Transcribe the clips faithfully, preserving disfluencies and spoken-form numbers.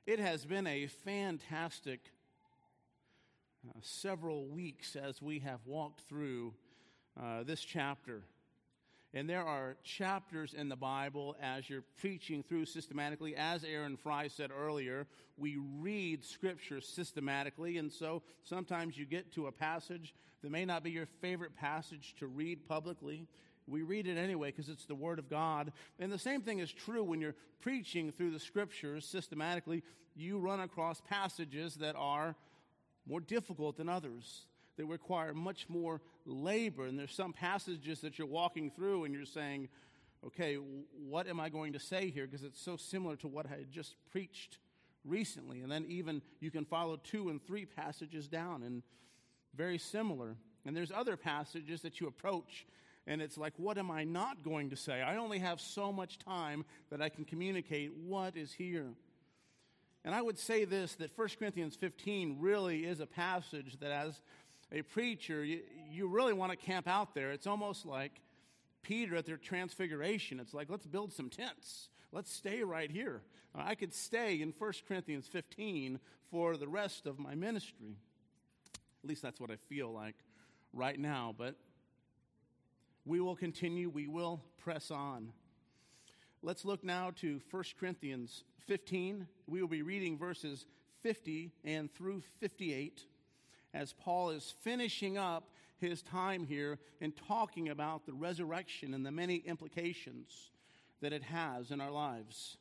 It has been a fantastic uh, several weeks as we have walked through uh, this chapter. And there are chapters in the Bible as you're preaching through systematically. As Aaron Fry said earlier, we read Scripture systematically, and so sometimes you get to a passage that may not be your favorite passage to read publicly. We read it anyway because it's the Word of God. And the same thing is true when you're preaching through the Scriptures systematically. You run across passages that are more difficult than others, that require much more labor. And there's some passages that you're walking through and you're saying, okay, what am I going to say here? Because it's so similar to what I had just preached recently. And then even you can follow two and three passages down and very similar. And there's other passages that you approach and it's like, what am I not going to say? I only have so much time that I can communicate what is here. And I would say this, that First Corinthians fifteen really is a passage that as a preacher, you, you really want to camp out there. It's almost like Peter at their transfiguration. It's like, let's build some tents. Let's stay right here. I could stay in First Corinthians fifteen for the rest of my ministry. At least that's what I feel like right now. But we will continue. We will press on. Let's look now to First Corinthians fifteen. We will be reading verses fifty and through fifty-eight as Paul is finishing up his time here and talking about the resurrection and the many implications that it has in our lives.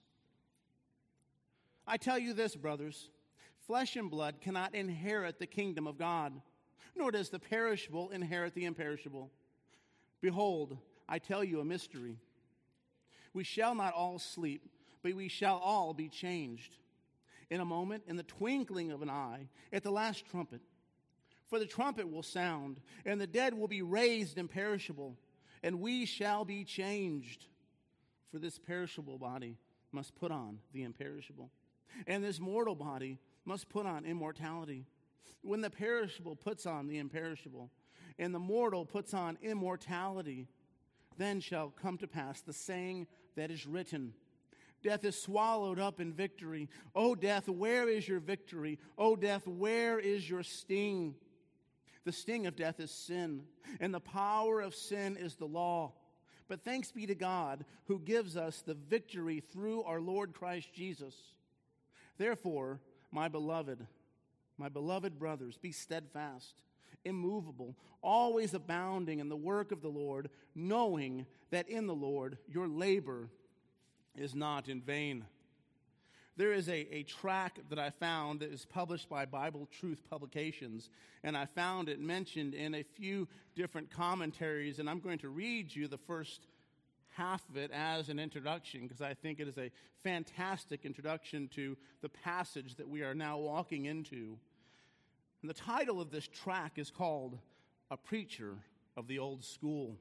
I tell you this, brothers, flesh and blood cannot inherit the kingdom of God, nor does the perishable inherit the imperishable. Behold, I tell you a mystery. We shall not all sleep, but we shall all be changed. In a moment, in the twinkling of an eye, at the last trumpet. For the trumpet will sound, and the dead will be raised imperishable, and we shall be changed. For this perishable body must put on the imperishable, and this mortal body must put on immortality. When the perishable puts on the imperishable, and the mortal puts on immortality, then shall come to pass the saying that is written, death is swallowed up in victory. O death, where is your victory? O death, where is your sting? The sting of death is sin, and the power of sin is the law. But thanks be to God who gives us the victory through our Lord Christ Jesus. Therefore, my beloved, my beloved brothers, be steadfast, immovable, always abounding in the work of the Lord, knowing that in the Lord your labor is not in vain. There is a, a tract that I found that is published by Bible Truth Publications, and I found it mentioned in a few different commentaries, and I'm going to read you the first half of it as an introduction because I think it is a fantastic introduction to the passage that we are now walking into. And the title of this tract is called A Preacher of the Old School.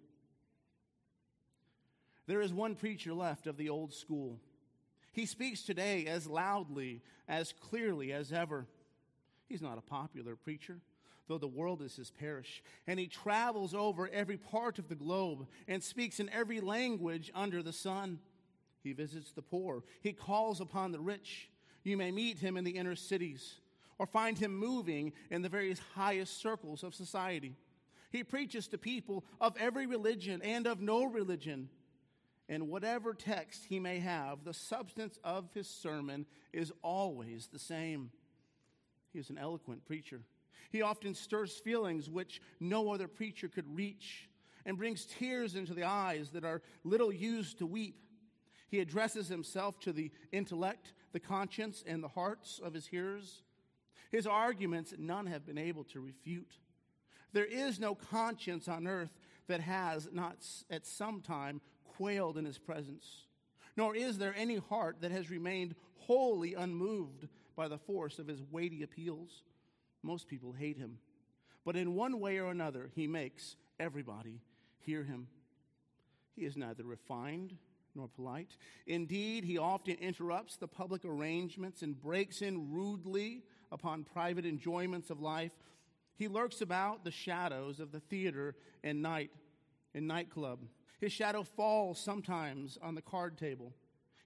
There is one preacher left of the old school. He speaks today as loudly, as clearly as ever. He's not a popular preacher, though the world is his parish. And he travels over every part of the globe and speaks in every language under the sun. He visits the poor. He calls upon the rich. You may meet him in the inner cities or find him moving in the various highest circles of society. He preaches to people of every religion and of no religion. And whatever text he may have, the substance of his sermon is always the same. He is an eloquent preacher. He often stirs feelings which no other preacher could reach and brings tears into the eyes that are little used to weep. He addresses himself to the intellect, the conscience, and the hearts of his hearers. His arguments none have been able to refute. There is no conscience on earth that has not at some time quailed in his presence, nor is there any heart that has remained wholly unmoved by the force of his weighty appeals. Most people hate him, but in one way or another, he makes everybody hear him. He is neither refined nor polite. Indeed, he often interrupts the public arrangements and breaks in rudely upon private enjoyments of life. He lurks about the shadows of the theater and night and nightclub. His shadow falls sometimes on the card table. He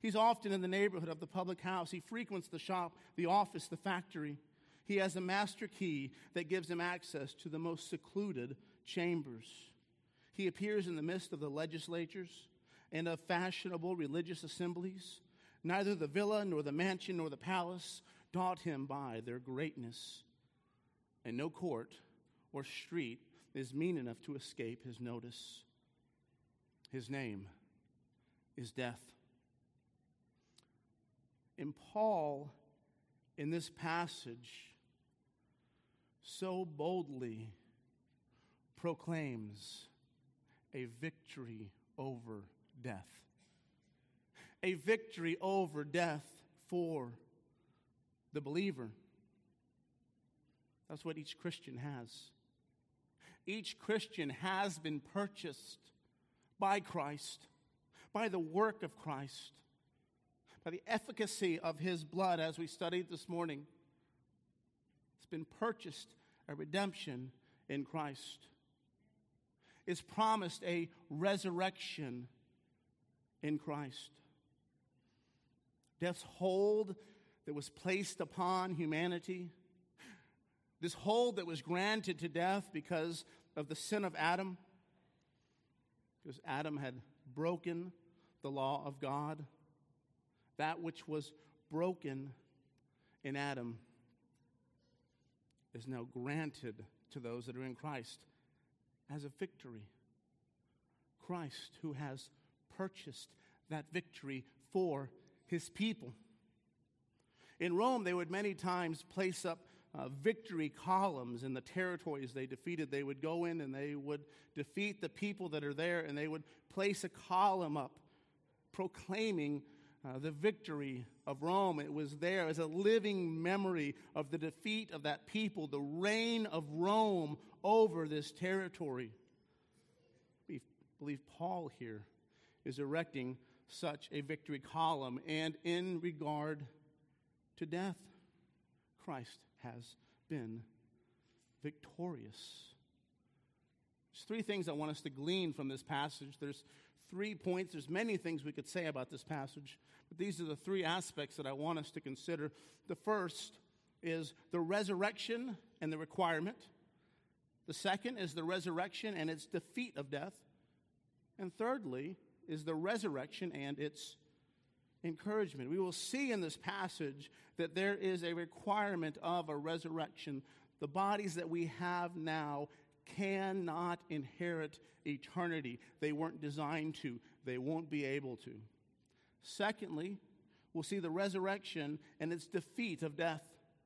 He's often in the neighborhood of the public house. He frequents the shop, the office, the factory. He has a master key that gives him access to the most secluded chambers. He appears in the midst of the legislatures and of fashionable religious assemblies. Neither the villa nor the mansion nor the palace daunt him by their greatness. And no court or street is mean enough to escape his notice. His name is death. And Paul, in this passage, so boldly proclaims a victory over death. A victory over death for the believer. That's what each Christian has. Each Christian has been purchased by Christ, by the work of Christ, by the efficacy of his blood, as we studied this morning. It's been purchased, a redemption in Christ. It's promised a resurrection in Christ. Death's hold that was placed upon humanity, this hold that was granted to death because of the sin of Adam, because Adam had broken the law of God, that which was broken in Adam is now granted to those that are in Christ as a victory. Christ, who has purchased that victory for his people. In Rome, they would many times place up uh, victory columns in the territories they defeated. They would go in and they would defeat the people that are there, and they would place a column up proclaiming uh, the victory of Rome. It was there as a living memory of the defeat of that people, the reign of Rome over this territory. We believe Paul here is erecting such a victory column, and in regard to death, Christ has been victorious. There's three things I want us to glean from this passage. There's three points. There's many things we could say about this passage, but these are the three aspects that I want us to consider. The first is the resurrection and the requirement. The second is the resurrection and its defeat of death. And thirdly is the resurrection and its encouragement. We will see in this passage that there is a requirement of a resurrection. The bodies that we have now cannot inherit eternity. They weren't designed to. They won't be able to. Secondly, we'll see the resurrection and its defeat of death.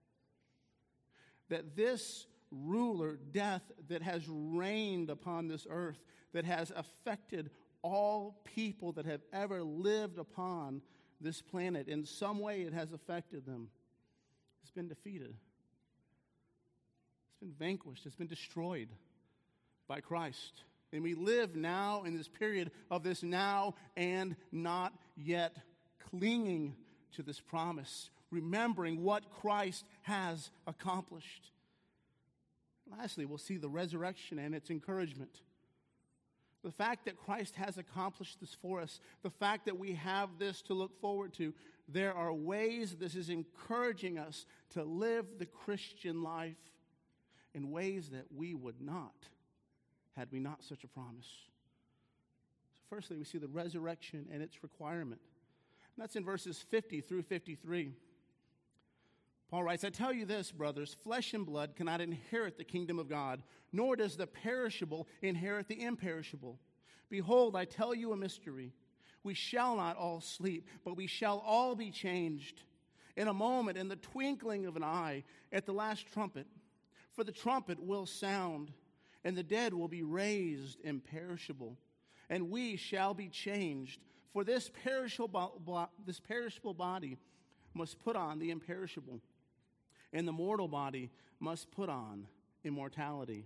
That this ruler, death, that has reigned upon this earth, that has affected all people that have ever lived upon this planet, in some way it has affected them. It's been defeated. It's been vanquished. It's been destroyed by Christ. And we live now in this period of this now and not yet, clinging to this promise, remembering what Christ has accomplished. Lastly, we'll see the resurrection and its encouragement. The fact that Christ has accomplished this for us, the fact that we have this to look forward to, there are ways this is encouraging us to live the Christian life in ways that we would not had we not such a promise. So firstly, we see the resurrection and its requirement. And that's in verses fifty through fifty-three. Paul writes, I tell you this, brothers, flesh and blood cannot inherit the kingdom of God, nor does the perishable inherit the imperishable. Behold, I tell you a mystery. We shall not all sleep, but we shall all be changed. In a moment, in the twinkling of an eye, at the last trumpet. For the trumpet will sound, and the dead will be raised imperishable, and we shall be changed. For this perishable, this perishable body must put on the imperishable, and the mortal body must put on immortality.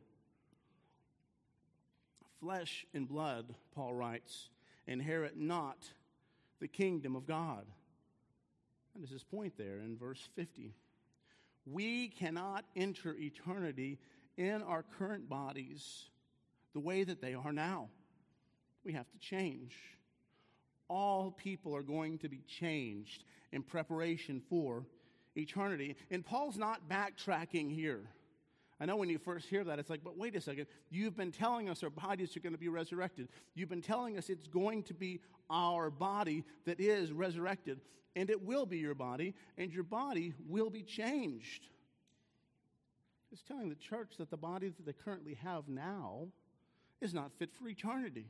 Flesh and blood, Paul writes, inherit not the kingdom of God. That is his point there in verse fifty. We cannot enter eternity in our current bodies the way that they are now. We have to change. All people are going to be changed in preparation for eternity. And Paul's not backtracking here. I know when you first hear that, it's like, but wait a second. You've been telling us our bodies are going to be resurrected. You've been telling us it's going to be our body that is resurrected. And it will be your body, and your body will be changed. It's telling the church that the body that they currently have now is not fit for eternity.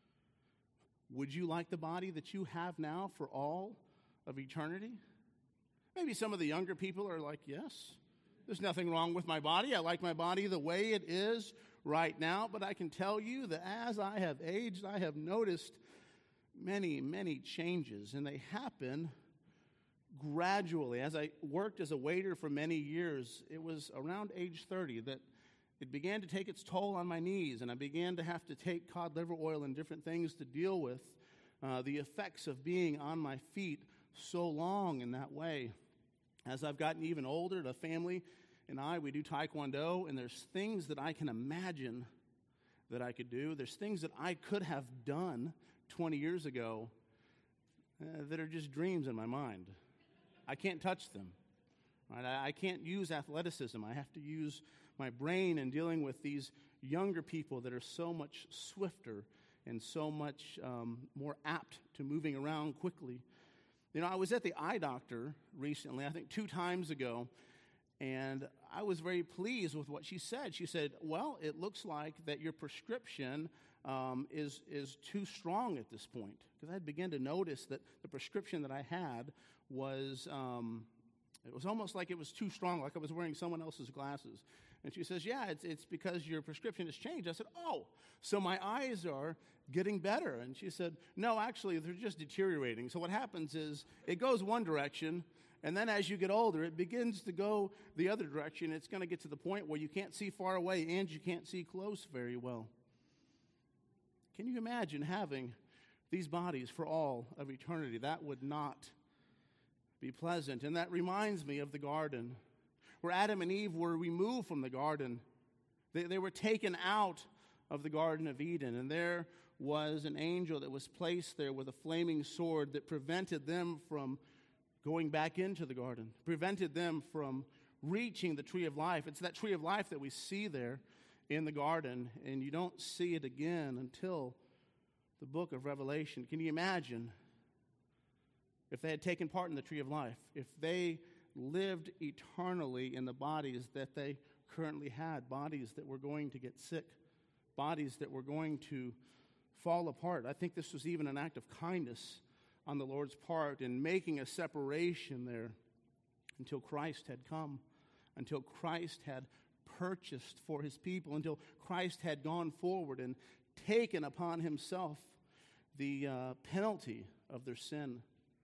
Would you like the body that you have now for all of eternity? Maybe some of the younger people are like, yes, there's nothing wrong with my body. I like my body the way it is right now. But I can tell you that as I have aged, I have noticed many, many changes. And they happen gradually. As I worked as a waiter for many years, it was around age thirty that it began to take its toll on my knees. And I began to have to take cod liver oil and different things to deal with uh, the effects of being on my feet so long in that way. As I've gotten even older, the family and I, we do Taekwondo, and there's things that I can imagine that I could do. There's things that I could have done twenty years ago uh, that are just dreams in my mind. I can't touch them. Right? I, I can't use athleticism. I have to use my brain in dealing with these younger people that are so much swifter and so much um, more apt to moving around quickly. You know, I was at the eye doctor recently, I think two times ago, and I was very pleased with what she said. She said, well, it looks like that your prescription um, is, is too strong at this point. Because I had begun to notice that the prescription that I had was, um, it was almost like it was too strong, like I was wearing someone else's glasses. And she says, yeah, it's, it's because your prescription has changed. I said, oh, so my eyes are getting better. And she said, no, actually, they're just deteriorating. So what happens is it goes one direction, and then as you get older, it begins to go the other direction. It's going to get to the point where you can't see far away and you can't see close very well. Can you imagine having these bodies for all of eternity? That would not be pleasant. And that reminds me of the garden, where Adam and Eve were removed from the garden. They, they were taken out of the Garden of Eden, and there was an angel that was placed there with a flaming sword that prevented them from going back into the garden, prevented them from reaching the tree of life. It's that tree of life that we see there in the garden, and you don't see it again until the book of Revelation. Can you imagine if they had taken part in the tree of life, if they lived eternally in the bodies that they currently had, bodies that were going to get sick, bodies that were going to fall apart? I think this was even an act of kindness on the Lord's part in making a separation there until Christ had come, until Christ had purchased for his people, until Christ had gone forward and taken upon himself the uh, penalty of their sin.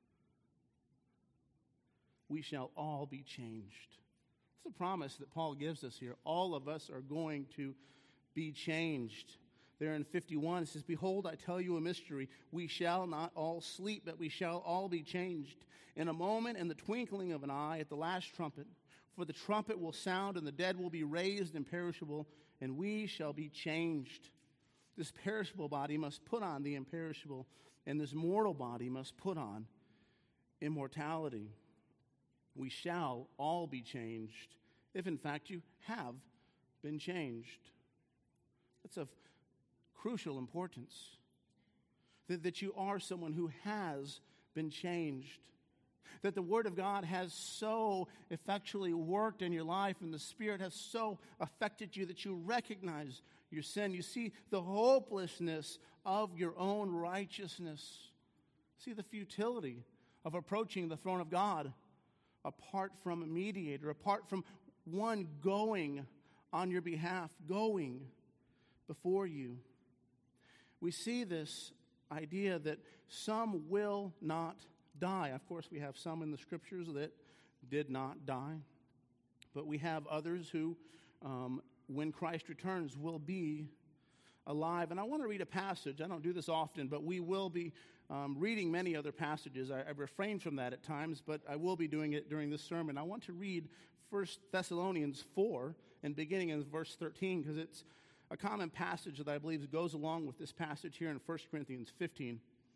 We shall all be changed. It's the promise that Paul gives us here. All of us are going to be changed. There in fifty-one, it says, behold, I tell you a mystery. We shall not all sleep, but we shall all be changed. In a moment, in the twinkling of an eye, at the last trumpet. For the trumpet will sound, and the dead will be raised imperishable, and we shall be changed. This perishable body must put on the imperishable, and this mortal body must put on immortality. We shall all be changed, if in fact you have been changed. That's of crucial importance, that, that you are someone who has been changed, that the Word of God has so effectually worked in your life and the Spirit has so affected you that you recognize your sin. You see the hopelessness of your own righteousness. See the futility of approaching the throne of God apart from a mediator, apart from one going on your behalf, going before you. We see this idea that some will not die. Of course, we have some in the Scriptures that did not die, but we have others who, um, when Christ returns, will be alive. And I want to read a passage. I don't do this often, but we will be um, reading many other passages. I, I refrain from that at times, but I will be doing it during this sermon. I want to read First Thessalonians four, and beginning in verse thirteen, because it's a common passage that I believe goes along with this passage here in First Corinthians fifteen.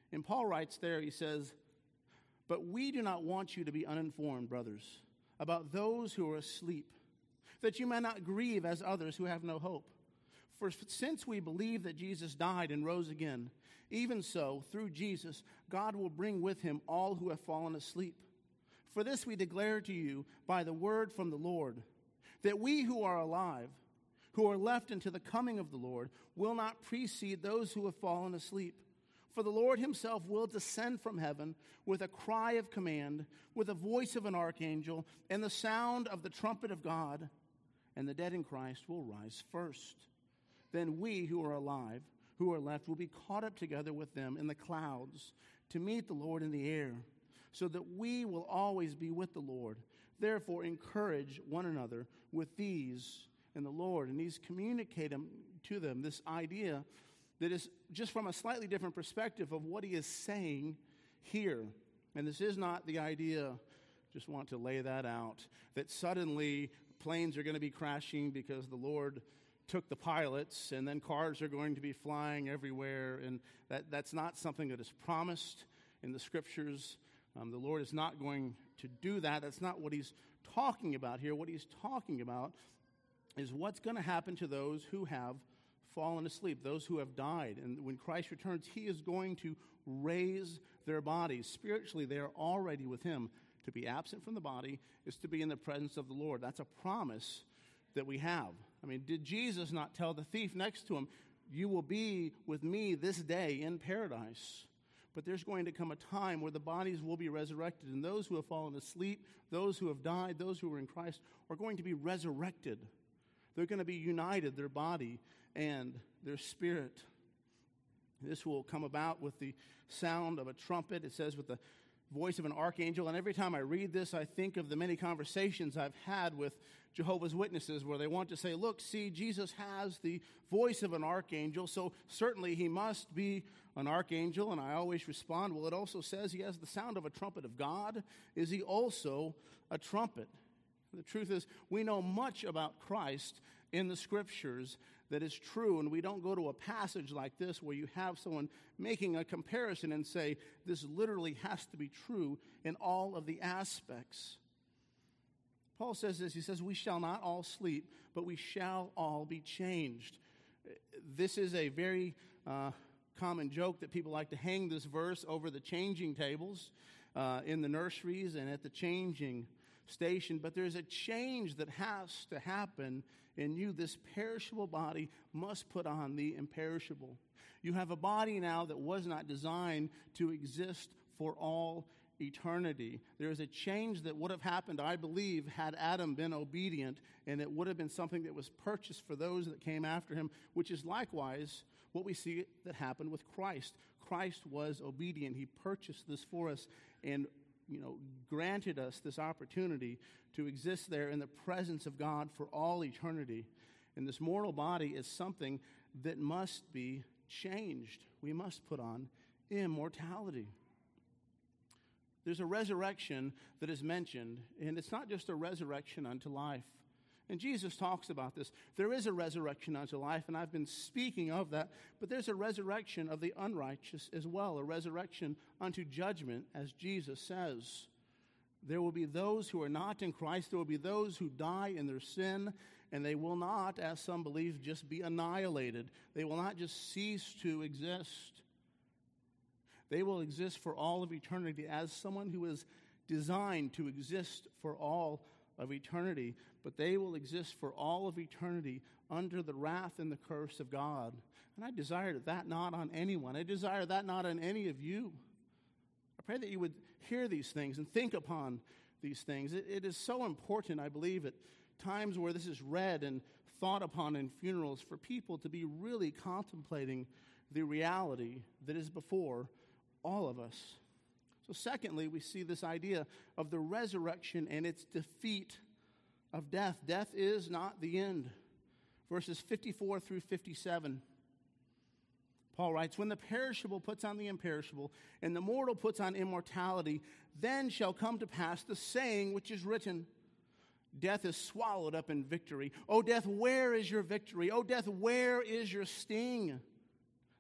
And Paul writes there, he says, "But we do not want you to be uninformed, brothers, about those who are asleep, that you may not grieve as others who have no hope. For since we believe that Jesus died and rose again, even so, through Jesus, God will bring with him all who have fallen asleep. For this we declare to you by the word from the Lord, that we who are alive, who are left until the coming of the Lord, will not precede those who have fallen asleep. For the Lord himself will descend from heaven with a cry of command, with the voice of an archangel, and the sound of the trumpet of God, and the dead in Christ will rise first. Then we who are alive, who are left, will be caught up together with them in the clouds to meet the Lord in the air, so that we will always be with the Lord. Therefore, encourage one another with these in the Lord." And he's communicating to them this idea that is just from a slightly different perspective of what he is saying here. And this is not the idea, just want to lay that out, that suddenly planes are going to be crashing because the Lord took the pilots, and then cars are going to be flying everywhere. And that, that's not something that is promised in the Scriptures. Um, the Lord is not going to do that. That's not what he's talking about here. What he's talking about is what's going to happen to those who have fallen asleep, those who have died. And when Christ returns, he is going to raise their bodies. Spiritually, they are already with him. To be absent from the body is to be in the presence of the Lord. That's a promise that we have. I mean, did Jesus not tell the thief next to him, "You will be with me this day in paradise"? But there's going to come a time where the bodies will be resurrected, and those who have fallen asleep, those who have died, those who are in Christ, are going to be resurrected. They're going to be united, their body and their spirit. This will come about with the sound of a trumpet. It says with the voice of an archangel. And every time I read this, I think of the many conversations I've had with Jehovah's Witnesses where they want to say, look, see, Jesus has the voice of an archangel, so certainly he must be an archangel. And I always respond, well, it also says he has the sound of a trumpet of God. Is he also a trumpet? The truth is, we know much about Christ in the Scriptures that is true, and we don't go to a passage like this where you have someone making a comparison and say, this literally has to be true in all of the aspects. Paul says this, he says, we shall not all sleep, but we shall all be changed. This is a very uh, common joke that people like to hang this verse over the changing tables uh, in the nurseries and at the changing station, but there's a change that has to happen in you. This perishable body must put on the imperishable. You have a body now that was not designed to exist for all eternity. There is a change that would have happened, I believe, had Adam been obedient, and it would have been something that was purchased for those that came after him, which is likewise what we see that happened with Christ. Christ was obedient. He purchased this for us and you know, granted us this opportunity to exist there in the presence of God for all eternity. And this mortal body is something that must be changed. We must put on immortality. There's a resurrection that is mentioned, and it's not just a resurrection unto life. And Jesus talks about this. There is a resurrection unto life, and I've been speaking of that, but there's a resurrection of the unrighteous as well, a resurrection unto judgment, as Jesus says. There will be those who are not in Christ. There will be those who die in their sin, and they will not, as some believe, just be annihilated. They will not just cease to exist. They will exist for all of eternity as someone who is designed to exist for all of eternity, but they will exist for all of eternity under the wrath and the curse of God. And I desire that not on anyone. I desire that not on any of you. I pray that you would hear these things and think upon these things. It, it is so important, I believe, at times where this is read and thought upon in funerals for people to be really contemplating the reality that is before all of us. So secondly, we see this idea of the resurrection and its defeat of death. Death is not the end. Verses fifty-four through fifty-seven. Paul writes, when the perishable puts on the imperishable, and the mortal puts on immortality, then shall come to pass the saying which is written, death is swallowed up in victory. O death, where is your victory? O death, where is your sting?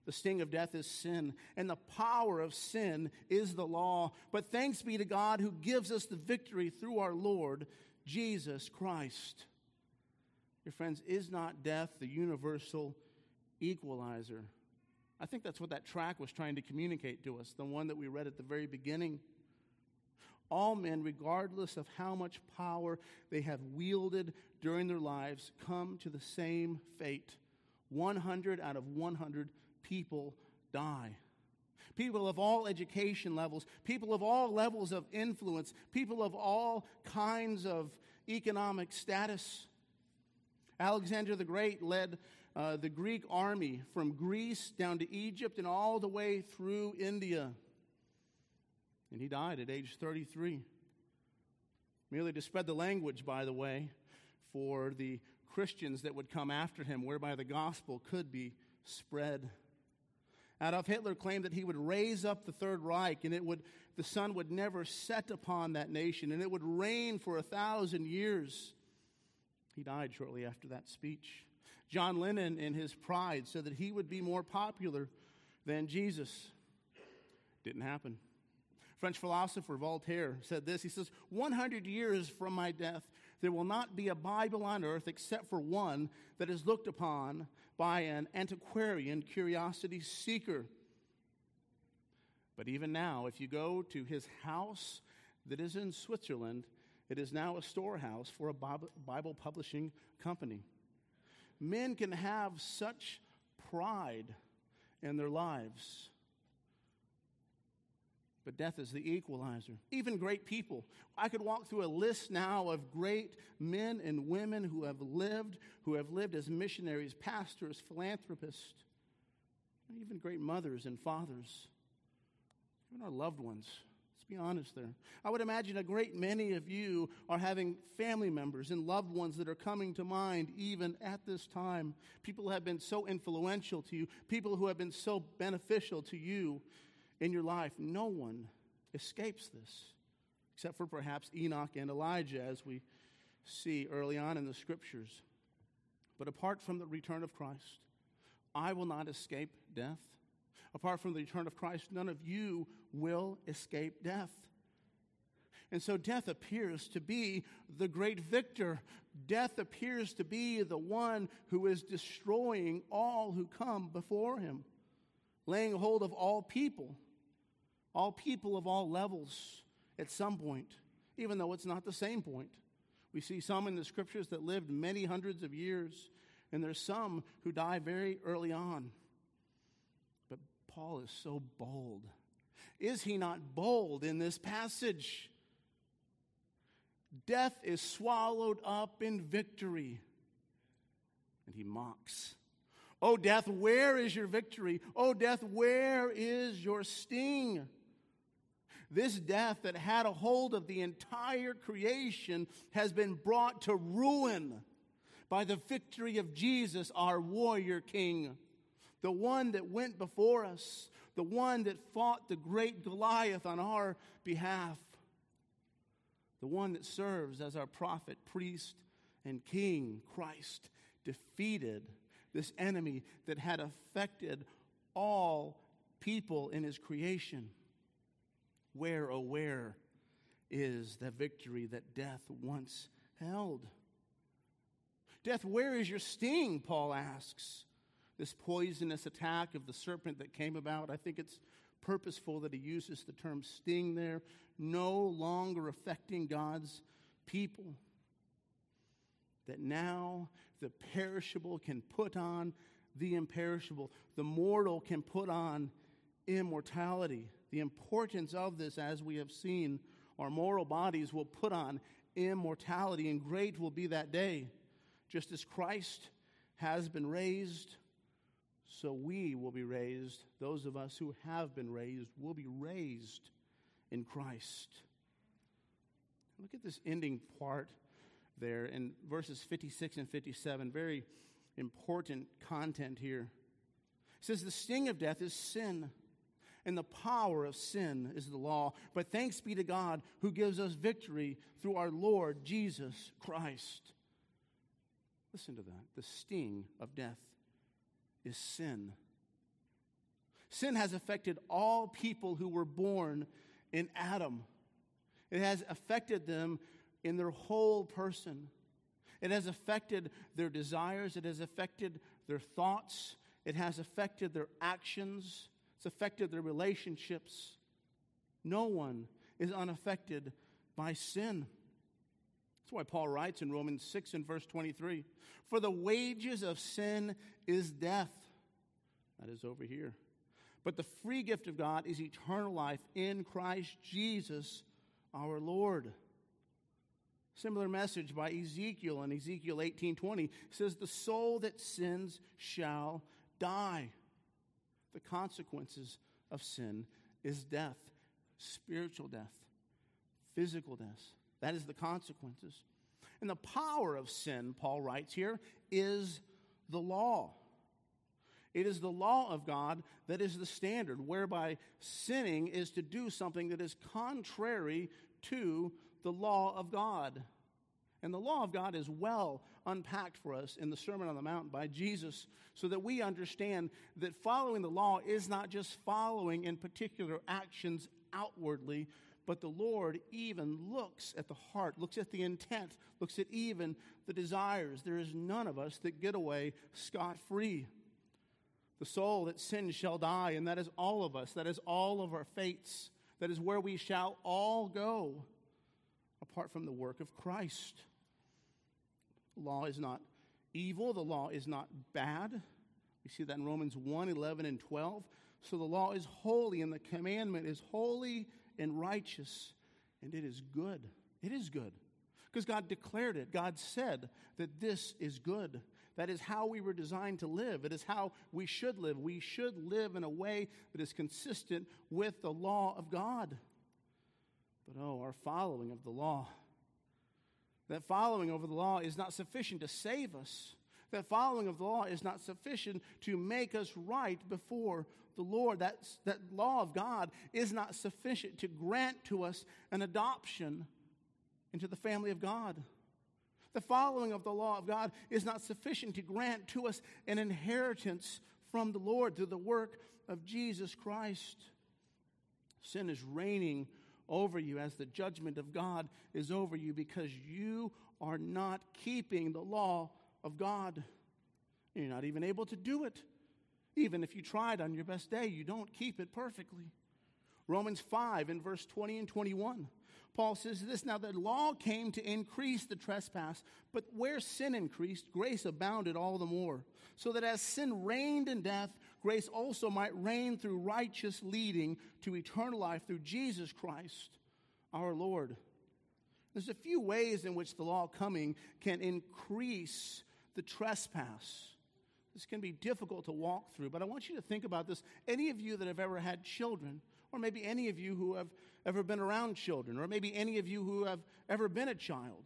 The sting of death is sin, and the power of sin is the law. But thanks be to God who gives us the victory through our Lord Jesus Christ. Your friends, is not death the universal equalizer? I think that's what that track was trying to communicate to us, the one that we read at the very beginning. All men, regardless of how much power they have wielded during their lives, come to the same fate. one hundred out of one hundred people die. People of all education levels, people of all levels of influence, people of all kinds of economic status. Alexander the Great led uh, the Greek army from Greece down to Egypt and all the way through India. And he died at age thirty-three. Merely to spread the language, by the way, for the Christians that would come after him, whereby the gospel could be spread. Adolf Hitler claimed that he would raise up the Third Reich, and it would the sun would never set upon that nation, and it would reign for a thousand years. He died shortly after that speech. John Lennon, in his pride, said that he would be more popular than Jesus. Didn't happen. French philosopher Voltaire said this. He says, one hundred years from my death, there will not be a Bible on earth except for one that is looked upon by an antiquarian curiosity seeker. But even now, if you go to his house that is in Switzerland, it is now a storehouse for a Bible publishing company. Men can have such pride in their lives. But death is the equalizer. Even great people. I could walk through a list now of great men and women who have lived, who have lived as missionaries, pastors, philanthropists, even great mothers and fathers, even our loved ones. Let's be honest there. I would imagine a great many of you are having family members and loved ones that are coming to mind even at this time. People who have been so influential to you, people who have been so beneficial to you in your life. No one escapes this, except for perhaps Enoch and Elijah, as we see early on in the Scriptures. But apart from the return of Christ, I will not escape death. Apart from the return of Christ, none of you will escape death. And so death appears to be the great victor. Death appears to be the one who is destroying all who come before him, laying hold of all people. All people of all levels at some point, even though it's not the same point. We see some in the Scriptures that lived many hundreds of years, and there's some who die very early on. But Paul is so bold. Is he not bold in this passage? Death is swallowed up in victory. And he mocks. Oh, death, where is your victory? Oh, death, where is your sting? This death that had a hold of the entire creation has been brought to ruin by the victory of Jesus, our warrior king, the one that went before us, the one that fought the great Goliath on our behalf, the one that serves as our prophet, priest, and king. Christ defeated this enemy that had affected all people in his creation. Where, oh, where is the victory that death once held? Death, where is your sting, Paul asks. This poisonous attack of the serpent that came about, I think it's purposeful that he uses the term sting there, no longer affecting God's people. That now the perishable can put on the imperishable. The mortal can put on immortality. The importance of this, as we have seen, our mortal bodies will put on immortality, and great will be that day. Just as Christ has been raised, so we will be raised. Those of us who have been raised will be raised in Christ. Look at this ending part there in verses fifty-six and fifty-seven. Very important content here. It says, the sting of death is sin, and the power of sin is the law. But thanks be to God who gives us victory through our Lord Jesus Christ. Listen to that. The sting of death is sin. Sin has affected all people who were born in Adam. It has affected them in their whole person. It has affected their desires. It has affected their thoughts. It has affected their actions. It's affected their relationships. No one is unaffected by sin. That's why Paul writes in Romans six and verse twenty-three, "For the wages of sin is death." That is over here. "But the free gift of God is eternal life in Christ Jesus our Lord." Similar message by Ezekiel in Ezekiel eighteen twenty says, "The soul that sins shall die." The consequences of sin is death, spiritual death, physical death. That is the consequences. And the power of sin, Paul writes here, is the law. It is the law of God that is the standard, whereby sinning is to do something that is contrary to the law of God. And the law of God is well unpacked for us in the Sermon on the Mount by Jesus, so that we understand that following the law is not just following in particular actions outwardly, but the Lord even looks at the heart, looks at the intent, looks at even the desires. There is none of us that get away scot-free. The soul that sins shall die, and that is all of us. That is all of our fates. That is where we shall all go, apart from the work of Christ. The law is not evil. The law is not bad. We see that in Romans one, eleven, and twelve. So the law is holy, and the commandment is holy and righteous, and it is good. It is good. Because God declared it. God said that this is good. That is how we were designed to live. It is how we should live. We should live in a way that is consistent with the law of God. But oh, our following of the law. That following over the law is not sufficient to save us. That following of the law is not sufficient to make us right before the Lord. That's, that law of God is not sufficient to grant to us an adoption into the family of God. The following of the law of God is not sufficient to grant to us an inheritance from the Lord through the work of Jesus Christ. Sin is reigning over you as the judgment of God is over you, because you are not keeping the law of God. You're not even able to do it. Even if you tried on your best day, you don't keep it perfectly. Romans five in verse twenty and twenty-one. Paul says this, "Now the law came to increase the trespass, but where sin increased, grace abounded all the more. So that as sin reigned in death, grace also might reign through righteous leading to eternal life through Jesus Christ our Lord." There's a few ways in which the law coming can increase the trespass. This can be difficult to walk through, but I want you to think about this. Any of you that have ever had children, or maybe any of you who have ever been around children, or maybe any of you who have ever been a child,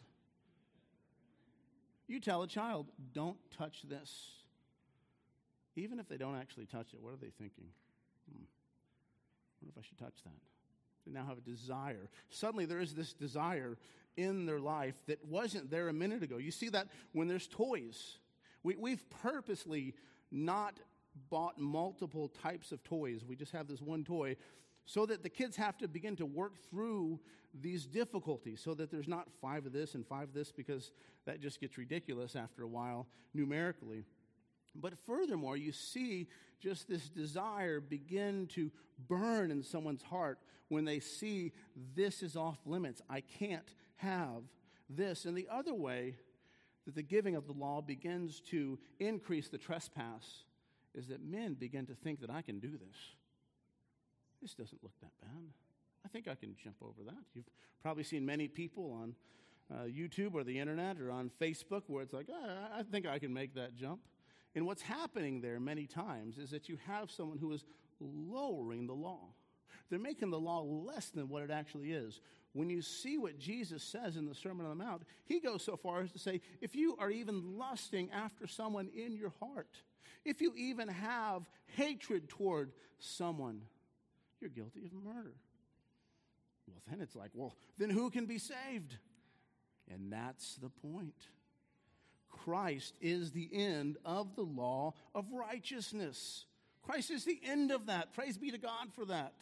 you tell a child, "Don't touch this." Even if they don't actually touch it, what are they thinking? Hmm, what if I should touch that? They now have a desire. Suddenly there is this desire in their life that wasn't there a minute ago. You see that when there's toys. We, we've purposely not bought multiple types of toys. We just have this one toy so that the kids have to begin to work through these difficulties, so that there's not five of this and five of this, because that just gets ridiculous after a while numerically. But furthermore, you see just this desire begin to burn in someone's heart when they see this is off limits. I can't have this. And the other way that the giving of the law begins to increase the trespass is that men begin to think that I can do this. This doesn't look that bad. I think I can jump over that. You've probably seen many people on uh, YouTube or the internet or on Facebook where it's like, oh, I think I can make that jump. And what's happening there many times is that you have someone who is lowering the law. They're making the law less than what it actually is. When you see what Jesus says in the Sermon on the Mount, he goes so far as to say, if you are even lusting after someone in your heart, if you even have hatred toward someone, you're guilty of murder. Well, then it's like, well, then who can be saved? And that's the point. Christ is the end of the law of righteousness. Christ is the end of that. Praise be to God for that.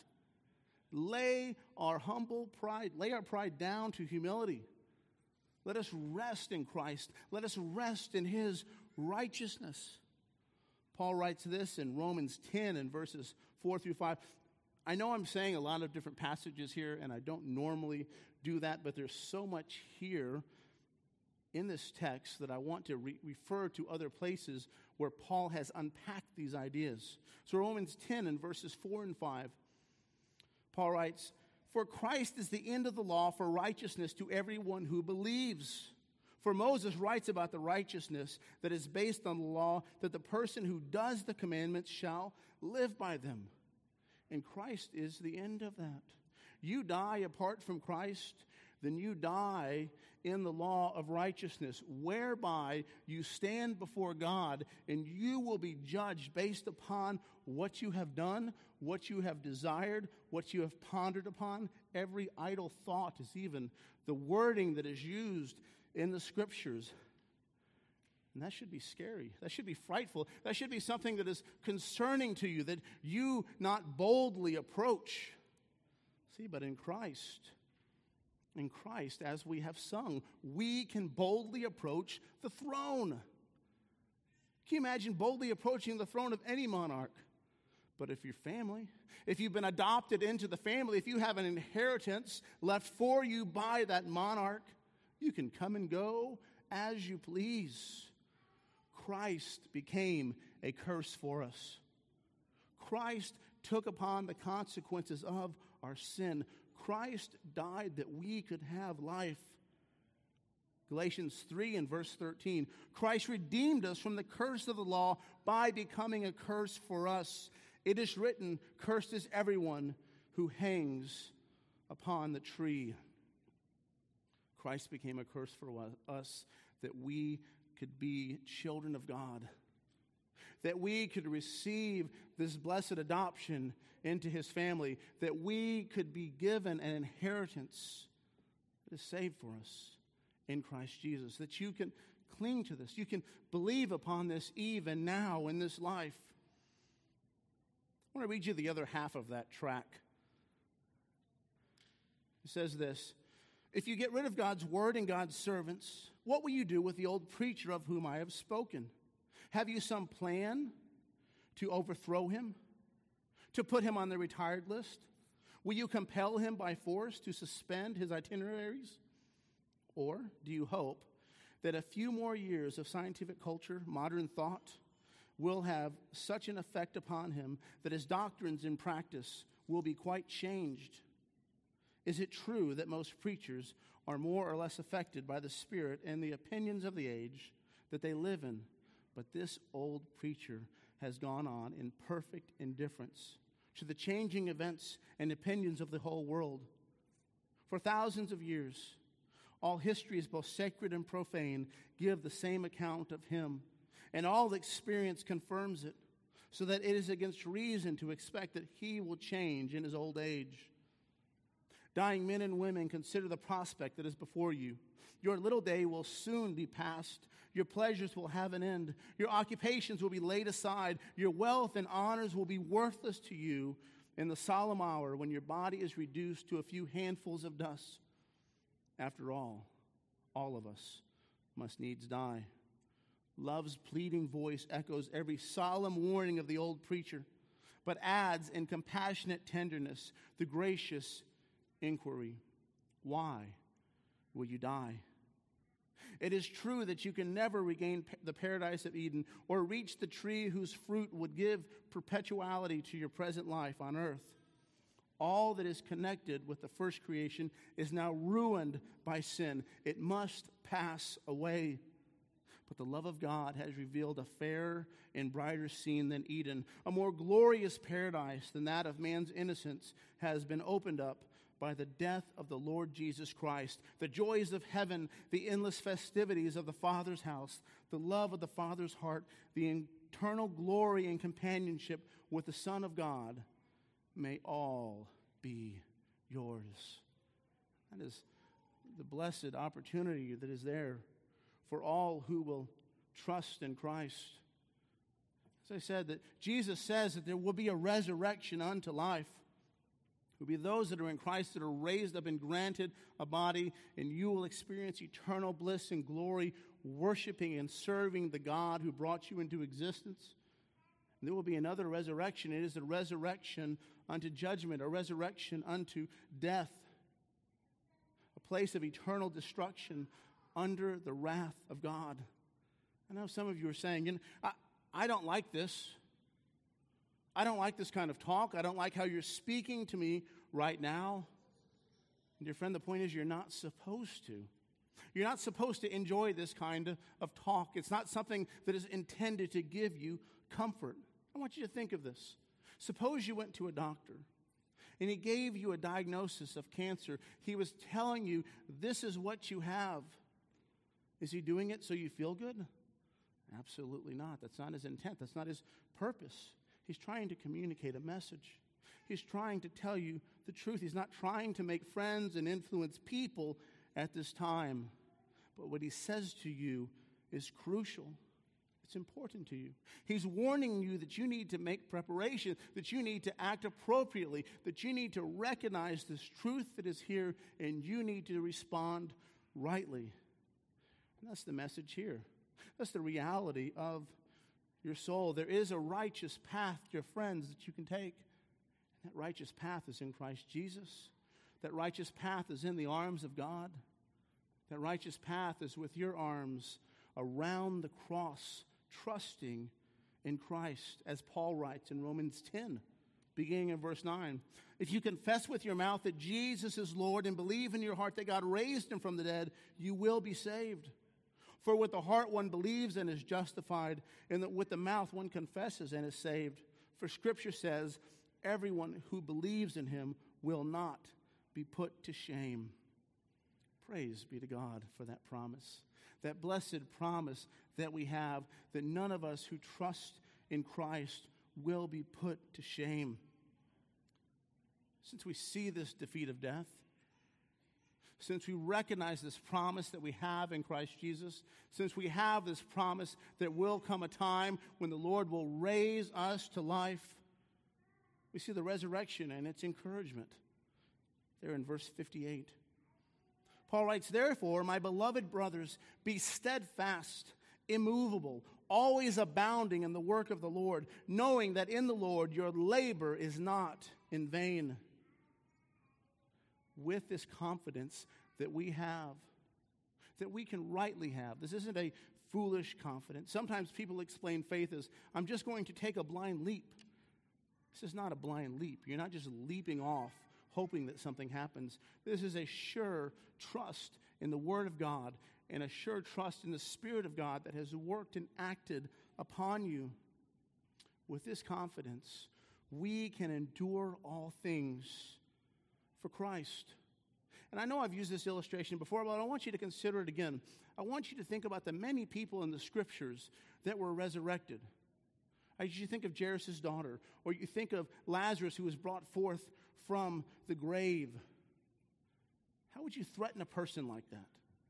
Lay our humble pride, lay our pride down to humility. Let us rest in Christ. Let us rest in his righteousness. Paul writes this in Romans ten and verses four through five. I know I'm saying a lot of different passages here, and I don't normally do that, but there's so much here in this text that I want to re- refer to other places where Paul has unpacked these ideas. So Romans ten and verses four and five, Paul writes, "For Christ is the end of the law for righteousness to everyone who believes. For Moses writes about the righteousness that is based on the law, that the person who does the commandments shall live by them. And Christ is the end of that. You die apart from Christ, then you die in the law of righteousness, whereby you stand before God, and you will be judged based upon what you have done, what you have desired, what you have pondered upon. Every idle thought is even the wording that is used in the Scriptures. And that should be scary. That should be frightful. That should be something that is concerning to you, that you not boldly approach. See, but in Christ, in Christ, as we have sung, we can boldly approach the throne. Can you imagine boldly approaching the throne of any monarch? But if your family, if you've been adopted into the family, if you have an inheritance left for you by that monarch, you can come and go as you please. Christ became a curse for us. Christ took upon the consequences of our sin. Christ died that we could have life. Galatians three and verse thirteen, Christ redeemed us from the curse of the law by becoming a curse for us. It is written, cursed is everyone who hangs upon the tree. Christ became a curse for us that we could be children of God, that we could receive this blessed adoption into his family, that we could be given an inheritance that is saved for us in Christ Jesus, that you can cling to this, you can believe upon this even now in this life. I want to read you the other half of that track. It says this, if you get rid of God's word and God's servants, what will you do with the old preacher of whom I have spoken? Have you some plan to overthrow him, to put him on the retired list? Will you compel him by force to suspend his itineraries? Or do you hope that a few more years of scientific culture, modern thought, will have such an effect upon him that his doctrines and practice will be quite changed? Is it true that most preachers are more or less affected by the spirit and the opinions of the age that they live in? But this old preacher has gone on in perfect indifference to the changing events and opinions of the whole world. For thousands of years, all histories, both sacred and profane, give the same account of him, and all experience confirms it, so that it is against reason to expect that he will change in his old age. Dying men and women, consider the prospect that is before you. Your little day will soon be past. Your pleasures will have an end. Your occupations will be laid aside. Your wealth and honors will be worthless to you in the solemn hour when your body is reduced to a few handfuls of dust. After all, all of us must needs die. Love's pleading voice echoes every solemn warning of the old preacher, but adds in compassionate tenderness the gracious inquiry, why will you die? It is true that you can never regain the paradise of Eden or reach the tree whose fruit would give perpetuality to your present life on earth. All that is connected with the first creation is now ruined by sin. It must pass away. But the love of God has revealed a fairer and brighter scene than Eden. A more glorious paradise than that of man's innocence has been opened up by the death of the Lord Jesus Christ. The joys of heaven, the endless festivities of the Father's house, the love of the Father's heart, the eternal glory and companionship with the Son of God may all be yours. That is the blessed opportunity that is there for all who will trust in Christ. As I said, that Jesus says that there will be a resurrection unto life. It will be those that are in Christ that are raised up and granted a body, and you will experience eternal bliss and glory, worshiping and serving the God who brought you into existence. And there will be another resurrection. It is a resurrection unto judgment, a resurrection unto death, a place of eternal destruction under the wrath of God. I know some of you are saying, you know, I, I don't like this. I don't like this kind of talk. I don't like how you're speaking to me right now. And dear friend, the point is you're not supposed to. You're not supposed to enjoy this kind of, of talk. It's not something that is intended to give you comfort. I want you to think of this. Suppose you went to a doctor and he gave you a diagnosis of cancer. He was telling you, this is what you have. Is he doing it so you feel good? Absolutely not. That's not his intent. That's not his purpose. He's trying to communicate a message. He's trying to tell you the truth. He's not trying to make friends and influence people at this time. But what he says to you is crucial. It's important to you. He's warning you that you need to make preparation, that you need to act appropriately, that you need to recognize this truth that is here, and you need to respond rightly. And that's the message here. That's the reality of your soul. There is a righteous path, dear friends, that you can take. And that righteous path is in Christ Jesus. That righteous path is in the arms of God. That righteous path is with your arms around the cross, trusting in Christ, as Paul writes in Romans ten, beginning in verse nine. If you confess with your mouth that Jesus is Lord and believe in your heart that God raised him from the dead, you will be saved. For with the heart one believes and is justified, and that with the mouth one confesses and is saved. For Scripture says, everyone who believes in him will not be put to shame. Praise be to God for that promise, that blessed promise that we have, that none of us who trust in Christ will be put to shame. Since we see this defeat of death, since we recognize this promise that we have in Christ Jesus, since we have this promise that will come a time when the Lord will raise us to life, we see the resurrection and its encouragement there in verse fifty-eight. Paul writes, therefore, my beloved brothers, be steadfast, immovable, always abounding in the work of the Lord, knowing that in the Lord your labor is not in vain. With this confidence that we have, that we can rightly have. This isn't a foolish confidence. Sometimes people explain faith as, I'm just going to take a blind leap. This is not a blind leap. You're not just leaping off, hoping that something happens. This is a sure trust in the Word of God and a sure trust in the Spirit of God that has worked and acted upon you. With this confidence, we can endure all things for Christ. And I know I've used this illustration before, but I want you to consider it again. I want you to think about the many people in the Scriptures that were resurrected. As you think of Jairus' daughter, or you think of Lazarus who was brought forth from the grave. How would you threaten a person like that?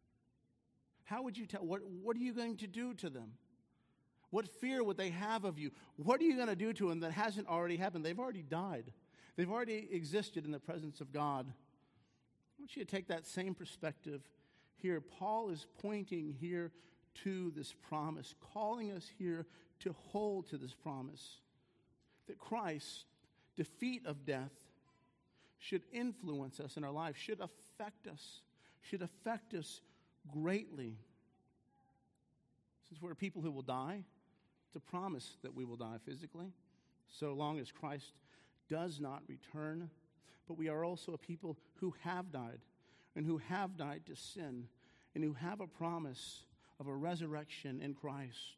How would you tell, what, what are you going to do to them? What fear would they have of you? What are you going to do to them that hasn't already happened? They've already died. They've already existed in the presence of God. I want you to take that same perspective here. Paul is pointing here to this promise, calling us here to hold to this promise that Christ's defeat of death should influence us in our life, should affect us, should affect us greatly. Since we're people who will die, it's a promise that we will die physically, so long as Christ does not return. But we are also a people who have died, and who have died to sin, and who have a promise of a resurrection in Christ.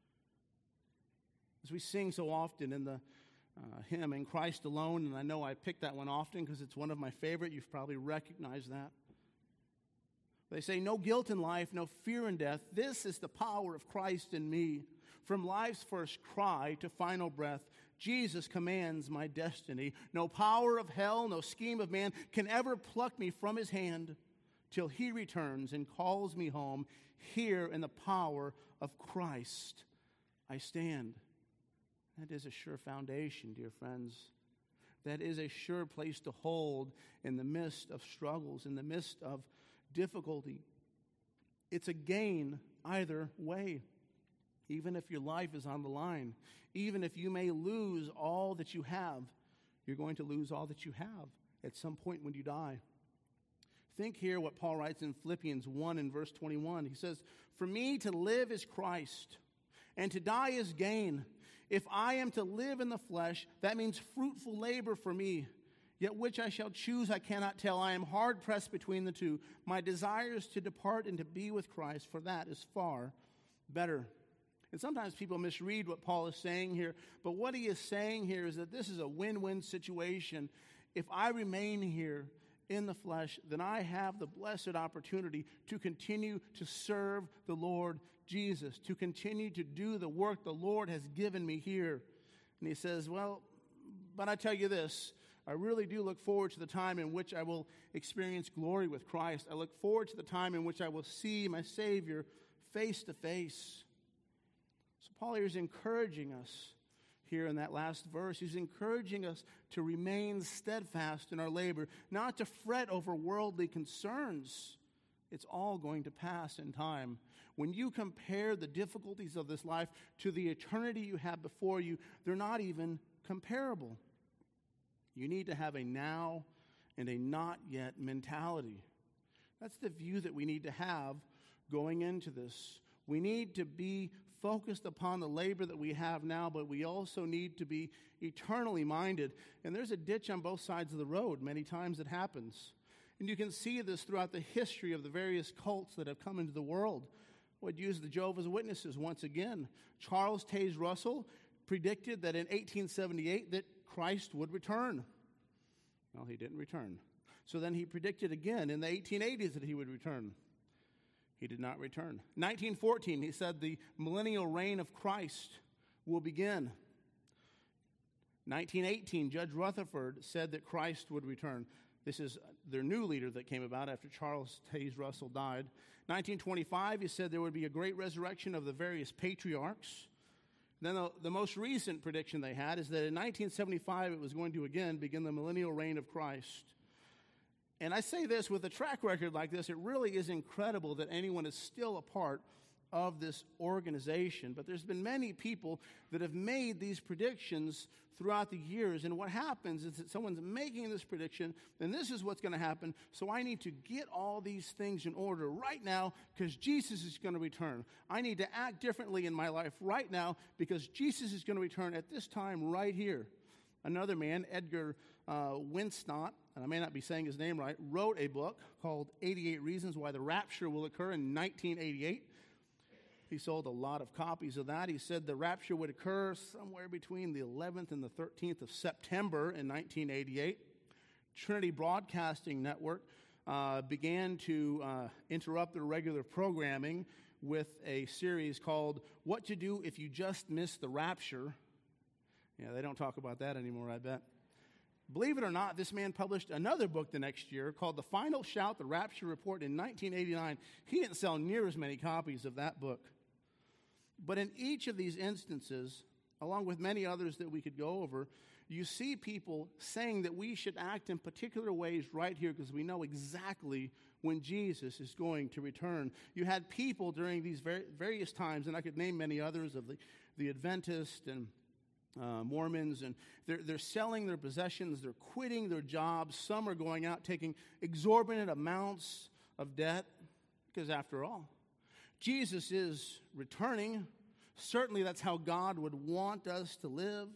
As we sing so often in the uh, hymn, In Christ Alone, and I know I pick that one often because it's one of my favorite. You've probably recognized that. They say, no guilt in life, no fear in death. This is the power of Christ in me. From life's first cry to final breath, Jesus commands my destiny. No power of hell, no scheme of man can ever pluck me from his hand till he returns and calls me home. Here in the power of Christ I stand. That is a sure foundation, dear friends. That is a sure place to hold in the midst of struggles, in the midst of difficulty. It's a gain either way. Even if your life is on the line, even if you may lose all that you have, you're going to lose all that you have at some point when you die. Think here what Paul writes in Philippians one and verse twenty-one. He says, "For me to live is Christ, and to die is gain. If I am to live in the flesh, that means fruitful labor for me. Yet which I shall choose I cannot tell. I am hard pressed between the two. My desire is to depart and to be with Christ, for that is far better." And sometimes people misread what Paul is saying here, but what he is saying here is that this is a win-win situation. If I remain here in the flesh, then I have the blessed opportunity to continue to serve the Lord Jesus, to continue to do the work the Lord has given me here. And he says, well, but I tell you this, I really do look forward to the time in which I will experience glory with Christ. I look forward to the time in which I will see my Savior face to face. So Paul here is encouraging us here in that last verse. He's encouraging us to remain steadfast in our labor, not to fret over worldly concerns. It's all going to pass in time. When you compare the difficulties of this life to the eternity you have before you, they're not even comparable. You need to have a now and a not yet mentality. That's the view that we need to have going into this. We need to be focused upon the labor that we have now, but we also need to be eternally minded. And there's a ditch on both sides of the road. Many times it happens. And you can see this throughout the history of the various cults that have come into the world. I would use the Jehovah's Witnesses once again. Charles Taze Russell predicted that in eighteen seventy-eight that Christ would return. Well, he didn't return. So then he predicted again in the eighteen eighties that he would return. He did not return. nineteen fourteen, he said the millennial reign of Christ will begin. nineteen eighteen, Judge Rutherford said that Christ would return. This is their new leader that came about after Charles Taze Russell died. nineteen twenty-five, he said there would be a great resurrection of the various patriarchs. Then the, the most recent prediction they had is that in nineteen seventy-five, it was going to again begin the millennial reign of Christ. And I say this, with a track record like this, it really is incredible that anyone is still a part of this organization. But there's been many people that have made these predictions throughout the years. And what happens is that someone's making this prediction, and this is what's going to happen. So I need to get all these things in order right now because Jesus is going to return. I need to act differently in my life right now because Jesus is going to return at this time right here. Another man, Edgar uh, Winsnott, and I may not be saying his name right, wrote a book called eighty-eight Reasons Why the Rapture Will Occur in nineteen eighty-eight. He sold a lot of copies of that. He said the rapture would occur somewhere between the eleventh and the thirteenth of September in nineteen eighty-eight. Trinity Broadcasting Network uh, began to uh, interrupt their regular programming with a series called What to Do If You Just Miss the Rapture. Yeah, they don't talk about that anymore, I bet. Believe it or not, this man published another book the next year called The Final Shout, The Rapture Report in nineteen eighty-nine. He didn't sell near as many copies of that book. But in each of these instances, along with many others that we could go over, you see people saying that we should act in particular ways right here because we know exactly when Jesus is going to return. You had people during these various times, and I could name many others of the, the Adventists and Uh, Mormons, and they're, they're selling their possessions, they're quitting their jobs. Some are going out taking exorbitant amounts of debt, because after all, Jesus is returning. Certainly that's how God would want us to live.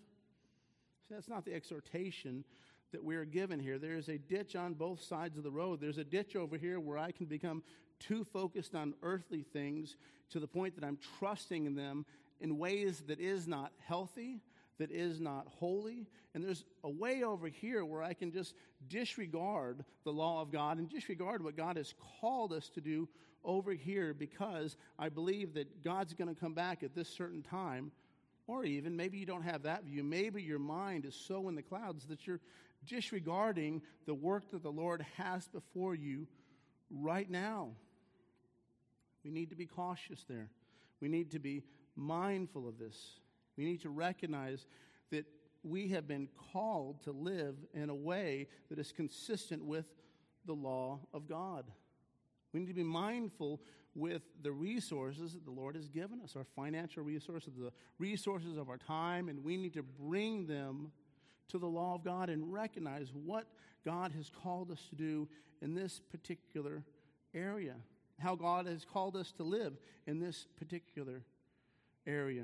So that's not the exhortation that we are given here. There is a ditch on both sides of the road. There's a ditch over here where I can become too focused on earthly things to the point that I'm trusting in them in ways that is not healthy, that is not holy. And there's a way over here where I can just disregard the law of God and disregard what God has called us to do over here because I believe that God's going to come back at this certain time. Or even maybe you don't have that view. Maybe your mind is so in the clouds that you're disregarding the work that the Lord has before you right now. We need to be cautious there. We need to be mindful of this. We need to recognize that we have been called to live in a way that is consistent with the law of God. We need to be mindful with the resources that the Lord has given us, our financial resources, the resources of our time, and we need to bring them to the law of God and recognize what God has called us to do in this particular area, how God has called us to live in this particular area.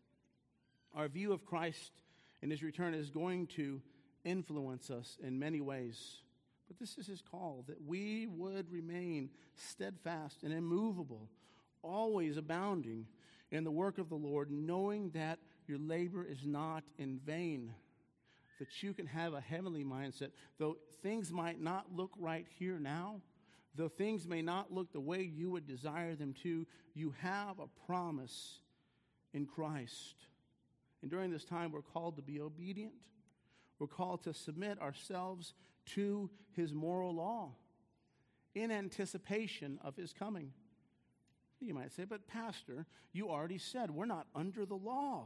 Our view of Christ and his return is going to influence us in many ways. But this is his call, that we would remain steadfast and immovable, always abounding in the work of the Lord, knowing that your labor is not in vain, that you can have a heavenly mindset. Though things might not look right here now, though things may not look the way you would desire them to, you have a promise in Christ. And during this time, we're called to be obedient. We're called to submit ourselves to his moral law in anticipation of his coming. You might say, but Pastor, you already said we're not under the law.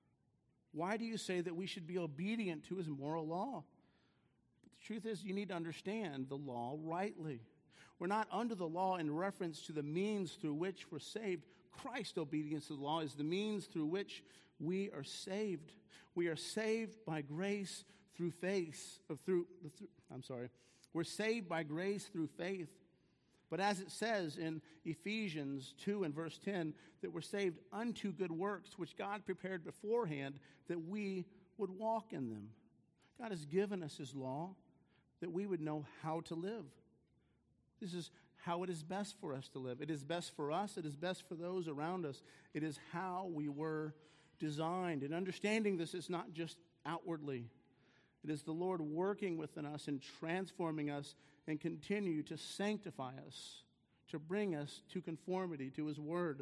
Why do you say that we should be obedient to his moral law? But the truth is, you need to understand the law rightly. We're not under the law in reference to the means through which we're saved. Christ's obedience to the law is the means through which we are saved. We are saved by grace through faith, or through, through, I'm sorry, we're saved by grace through faith. But as it says in Ephesians two and verse ten, that we're saved unto good works, which God prepared beforehand that we would walk in them. God has given us his law that we would know how to live. This is how it is best for us to live. It is best for us. It is best for those around us. It is how we were designed. And understanding this is not just outwardly. It is the Lord working within us and transforming us and continue to sanctify us, to bring us to conformity to his word.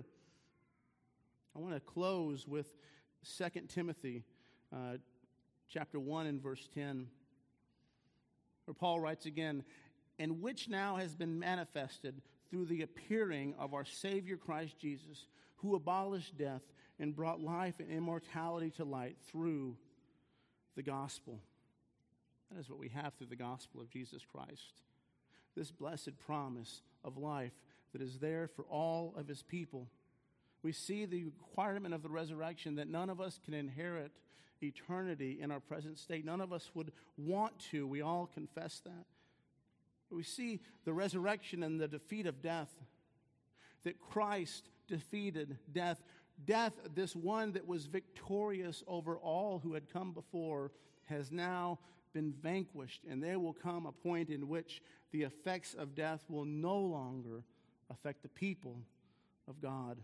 I want to close with Second Timothy uh, chapter one and verse ten, where Paul writes again, and which now has been manifested through the appearing of our Savior Christ Jesus, who abolished death and brought life and immortality to light through the gospel. That is what we have through the gospel of Jesus Christ. This blessed promise of life that is there for all of his people. We see the requirement of the resurrection that none of us can inherit eternity in our present state. None of us would want to. We all confess that. We see the resurrection and the defeat of death, that Christ defeated death. Death, this one that was victorious over all who had come before, has now been vanquished, and there will come a point in which the effects of death will no longer affect the people of God.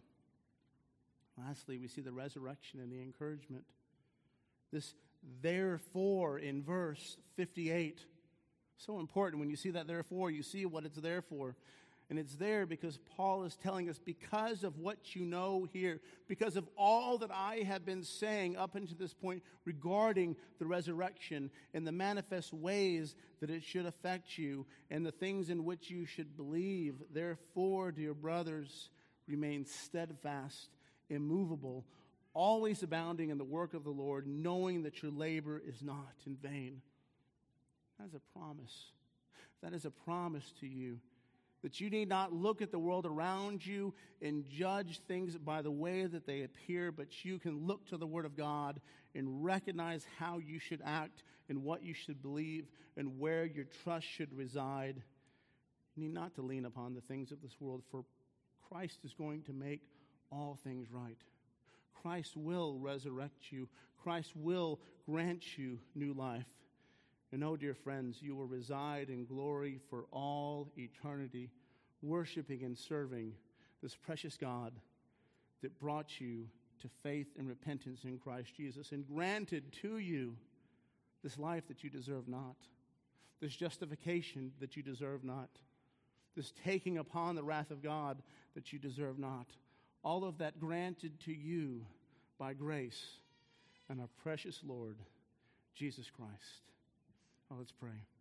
Lastly, we see the resurrection and the encouragement. This therefore in verse fifty-eight. So important. When you see that therefore, you see what it's there for. And it's there because Paul is telling us, because of what you know here, because of all that I have been saying up until this point regarding the resurrection and the manifest ways that it should affect you and the things in which you should believe, therefore, dear brothers, remain steadfast, immovable, always abounding in the work of the Lord, knowing that your labor is not in vain. That is a promise. That is a promise to you. That you need not look at the world around you and judge things by the way that they appear, but you can look to the Word of God and recognize how you should act and what you should believe and where your trust should reside. You need not to lean upon the things of this world, for Christ is going to make all things right. Christ will resurrect you. Christ will grant you new life. And oh, dear friends, you will reside in glory for all eternity, worshiping and serving this precious God that brought you to faith and repentance in Christ Jesus and granted to you this life that you deserve not, this justification that you deserve not, this taking upon the wrath of God that you deserve not. All of that granted to you by grace and our precious Lord, Jesus Christ. Oh, let's pray.